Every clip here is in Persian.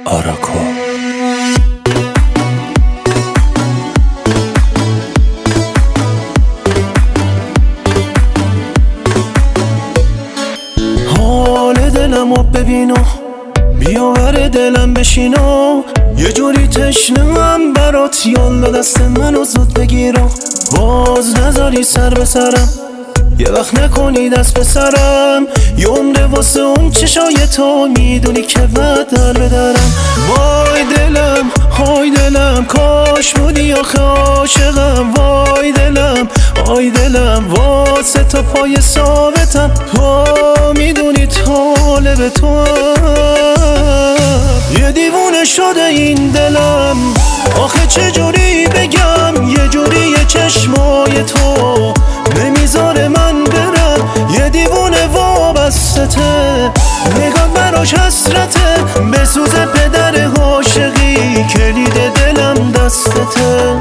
آراکو. حال دلمو ببینو، بیاور دلم بشینو، یه جوری تشنه‌ام برات، یالا دست منو زود بگیرو، باز نذاری سر به سرم، یه وقت نکنی دست به سرم، یه عمره واسه اون چشای تو، میدونی که بعد در بدرم. وای دلم، های دلم، کاش بودی آخه عاشقم. وای دلم، آی دلم، واسه تا پای ثابتم، تو میدونی طالب تو. یه دیوونه شده این دلم، آخه چجوری بگم، یه جوری چشمای تو نمیذاره من برم، یه دیوونه وابسته ته، نگاه براش حسرته، بسوزه پدر عاشقی، کلید دلم دستته.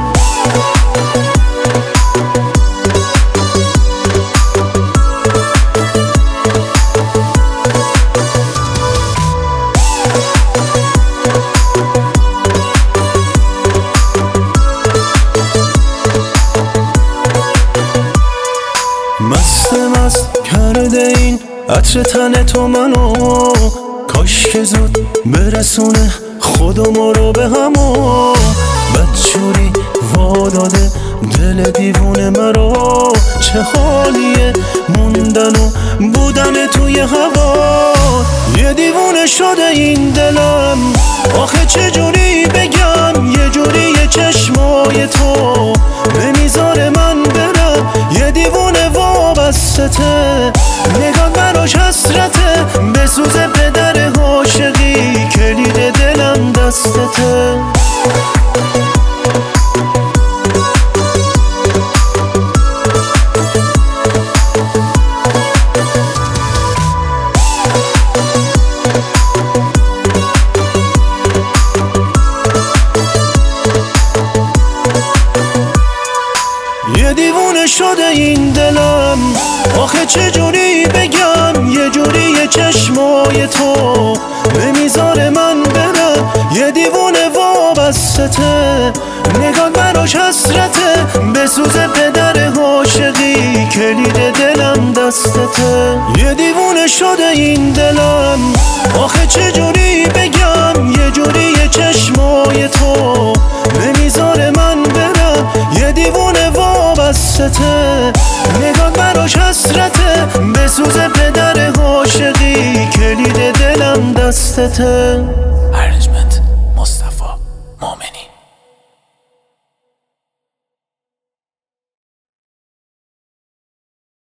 مست کرده این عطر تن تو منو، کاش که زود برسونه خودمو رو به همو، بدجوری واداده دل دیوونه مرا، چه حالیه موندن و بودن توی هوا. یه دیوونه شده این دلم، آخه چجوری بگم، یه جوری چشمای تو نمیذاره من برم، یه دیوونه وابسته ته، نگاه براش حسرته، بسوزه پدر عاشقی، کلید دلم دستته. یه دیوونه شده این دلم، آخه چجوری بگم، یه جوری چشمای تو نمیذاره من برم، یه دیوونه وابسته ته، نگاه براش حسرته، بسوزه پدر عاشقی، کلید دلم دستته. یه دیوونه شده این دلم، آخه چجوری بگم، یه جوری چشمای تو نمیذاره من برم، یه دیوونه وابسته ته، نگاه براش حسرته، بسوزه پدر عاشقی، کلید دلم دستته.